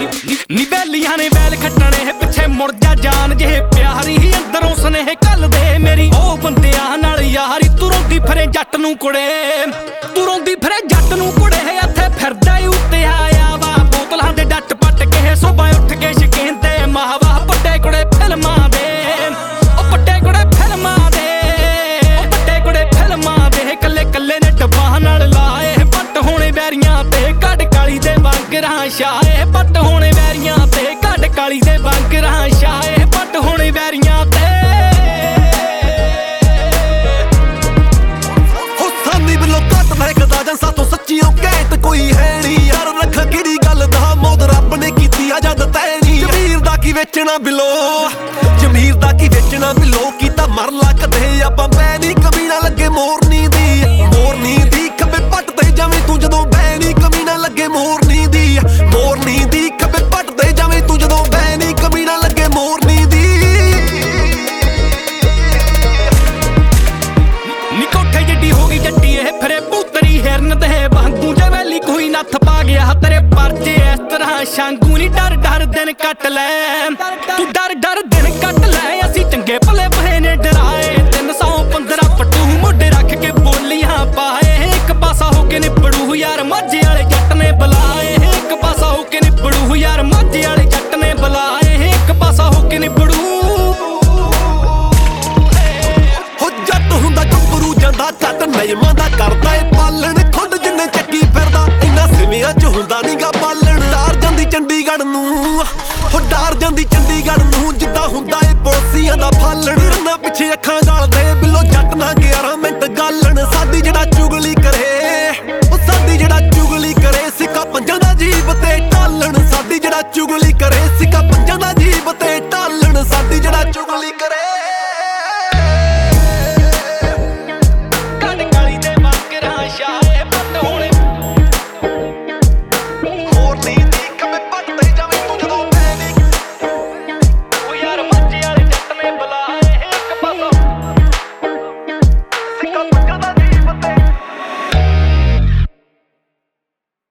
ਨੀ ਬੈਲੀਆਂ ਨੇ ਵੈਲ ਖੱਟਣੇ ਪਿੱਛੇ ਮੁੜ ਜਾ ਜਾਨ ਜਿਹੇ ਪਿਆਰੀ ਹੀ ਅੰਦਰੋਂ ਸੁਨੇਹੇ ਘੱਲਦੇ ਮੇਰੀ ਉਹ ਬੰਦਿਆਂ ਨਾਲ ਯਾਰੀ ਤੁਰੋਂਦੀ ਫਿਰੇ ਜੱਟ ਨੂੰ ਕੁੜੇ ਤੁਰੋਂਦੀ ਫਿਰੇ ਜੱਟ ਨੂੰ ਕੁੜੇ ਇੱਥੇ ਫਿਰਦਾ ਈ ਉੱਤੇ ਆਇਆ ਵਾ ਬੋਤਲਾਂ ਦੇ ਡੱਟ ਪੱਟ ਕੇ ਸੁਬਾਹ ਉੱਠ ਕੇ ਸ਼ਕੀਨ ਤੇ ਮਾਹਵਾ ਪੱਟੇ ਕੁੜੇ ਫਿਲਮਾਂ ਦੇ ਉਹ ਪੱਟੇ ਕੁੜੇ ਫਿਲਮਾਂ ਦੇ ਉਹ ਪੱਟੇ ਕੁੜੇ ਫਿਲਮਾਂ ਦੇ ਕੱਲੇ ਕੱਲੇ ਨੇ ਡੱਬਾਂ ਨਾਲ ਲਾਏ ਪੱਟ ਹੋਣੇ ਵੈਰੀਆਂ ਤੇ ਕੱਢ ਕਾਲੀ ਦੇ ਵਾਂਗਰਾਂ ਛਾਏ ਪੱਟ ਹੋਣੇ ਵੈਰੀਆਂ ਤੇ ਕੱਢ ਕਾਲੀ ਦੇ ਵਾਂਗਰਾਂ ਛਾਏ ਪੱਟ ਹੋਣੇ ਵੈਰੀਆਂ ਤੇ ਹੋ ਸਾਨੀ ਬਿਲੋ ਘੱਟ ਮਹਿਕਦਾ ਜਾਂ ਸਾਤੋਂ ਸੱਚੀਓ ਕਹਿਤ ਕੋਈ ਹੈ ਨੀ ਯਾਰ ਰੱਖਾਂ ਕਿਹੜੀ ਗੱਲ ਦਾ ਮੌਤ ਰੱਬ ਨੇ ਕੀਤੀ ਆ ਜਦ ਤੈ ਨੀ ਜ਼ਮੀਰ ਦਾ ਕੀ ਵੇਚਣਾ ਬਿਲੋ ਜ਼ਮੀਰ ਦਾ ਕੀ ਵੇਚਣਾ ਬਿਲੋ ਕੀਤਾ ਮਰ ਲੱਕਦੇ ਆਪਾਂ ਬੈ ਨੀ ਕਮੀ ਨਾ ਲੱਗੇ ਮੋਰਨੀ ਦੀ ਖੱਬੇ ਪੱਟ ਤੇ ਜਾਵੇਂ ਤੂੰ ਜਦੋਂ ਬੈ ਨੀ ਕਮੀ ਨਾ ਲੱਗੇ ਮੋਰਨੀ ਦੀ ਖੱਬੇ ਪੱਟ ਤੇ ਜਾਵੇਂ ਤੂੰ ਜਦੋਂ ਬੈ ਨੀ ਕਮੀ ਨਾ ਲੱਗੇ ਮੋਰਨੀ ਦੀ ਨੀ ਕੋਠੇ ਜਿੱਡੀ ਹੋ ਗਈ ਜੱਟੀ ਇਹ ਫਿਰੇ ਪੂਤਰੀ ਹਿਰਨ ਦੇ ਵਾਂਗੂ ਜਵੈਲੀ ਕੋਈ ਨੱਥ ਪਾ ਗਿਆ ਤੇਰੇ ਪਰਚੇ ਇਸ ਤਰ੍ਹਾਂ ਸ਼ਾਂਗੂ ਨੀ ਡਰ ਡਰ ਦਿਨ ਕੱਟ ਲੈ ਤੂੰ ਡਰ ਡਰ